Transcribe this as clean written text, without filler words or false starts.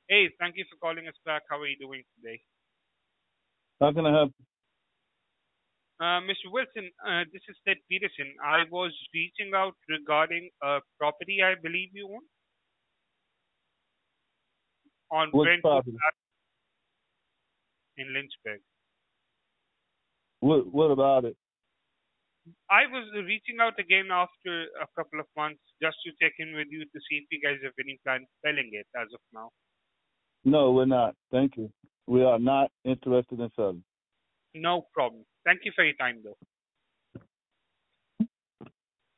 Hey, thank you for calling us back. How are you doing today? How can I help Mr. Wilson, this is Ted Peterson. I was reaching out regarding a property I believe you own on you? Which Brentwood property? Ave in Lynchburg. What about it? I was reaching out again after a couple of months just to check in with you to see if you guys have any plans selling it as of now. No, we're not. Thank you. We are not interested in selling. No problem. Thank you for your time, though.